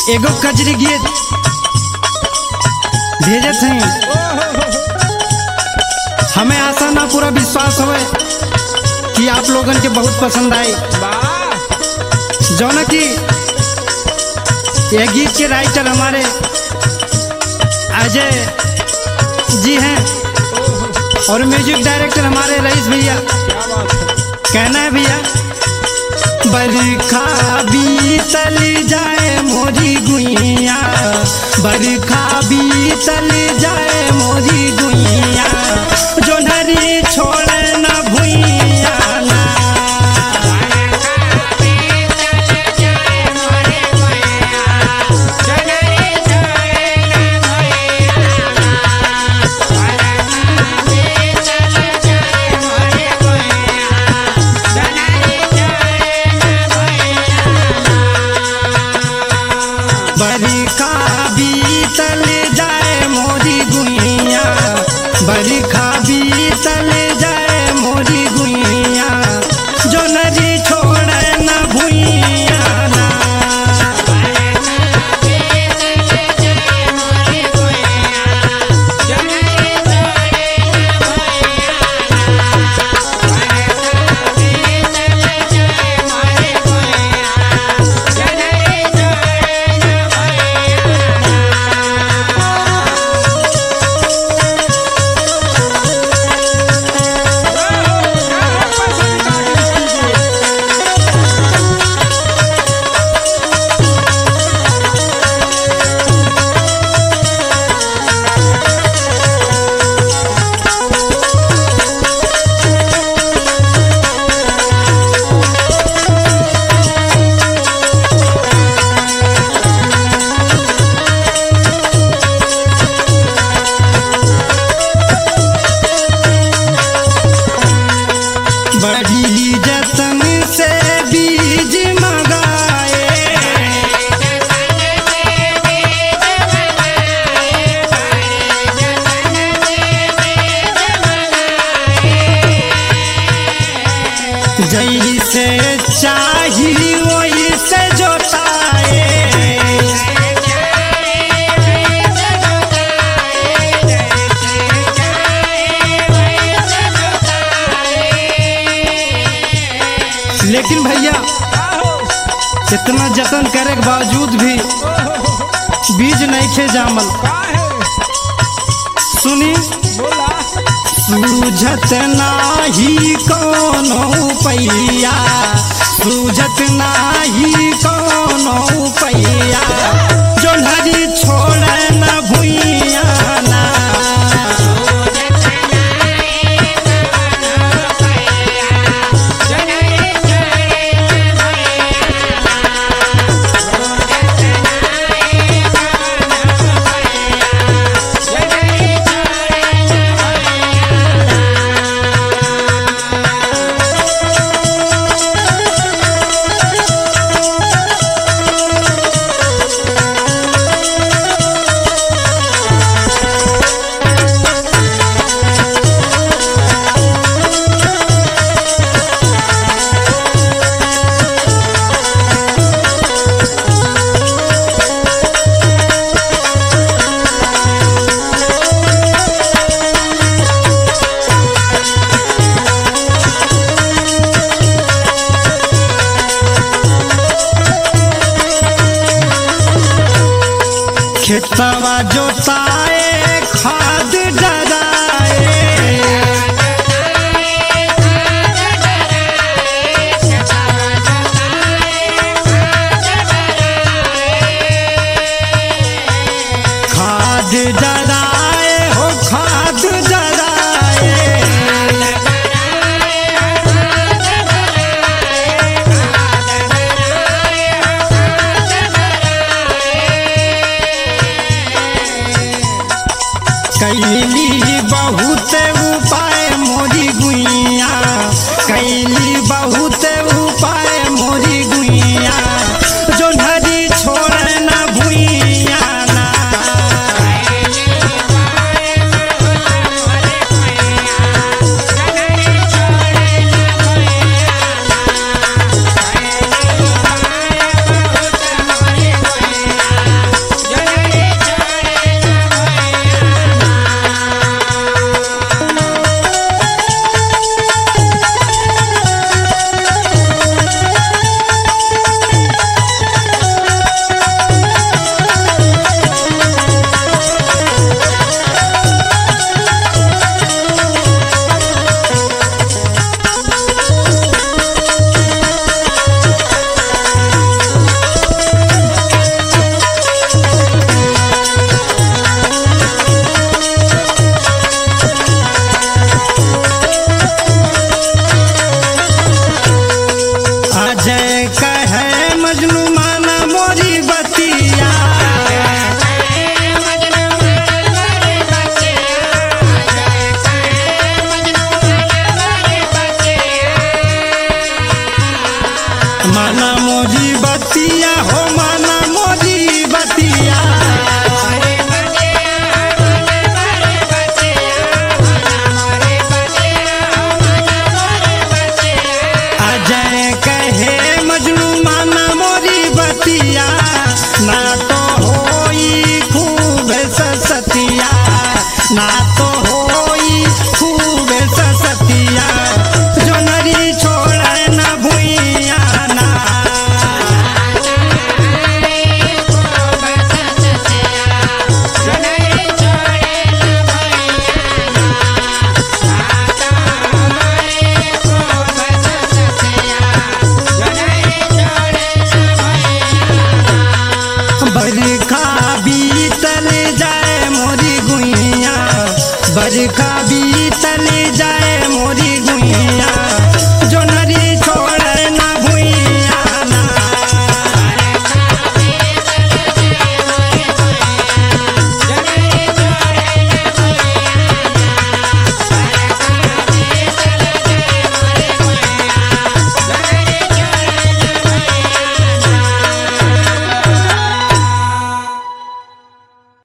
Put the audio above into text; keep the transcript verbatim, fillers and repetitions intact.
एगो कजरी गीत भेजे थे। हमें आशा ना पूरा विश्वास होए कि आप लोगन के बहुत पसंद आए। जौन कि ये गीत के राइटर हमारे अजय जी हैं और म्यूजिक डायरेक्टर हमारे रईस भैया। कहना है भैया, बरखा बीतल जाए मोरी गुइया, बरखा बीतल जाए मोरी गुइया, जोनहरी छोड़े न भुइया ना। बरखा बीतल जाए मोरी गुइया, बरखा बीतल जाए मोरी गुइया, जोनहरी छोड़े न भुइया ना। बड़ी जतन से बीज मंगाए, जैसे चाही वैसे जोताए, लेकिन भैया इतना जतन करे के बावजूद भी बीज नहीं खे जामल। सुनी, सूझत नाही कोनो पैया, सूझत नाही कोनो पैया, जोनहरी छोड़े न भुइया ना। खेतवा जोताए खाद डराए, खाद डराए हो खाद डराए, कैली बहुत उपाय मोरी गुइया, कैली बहुत उपाय मोरी गुइया, जोनहरी छोड़े न भुइया ना। बड़ी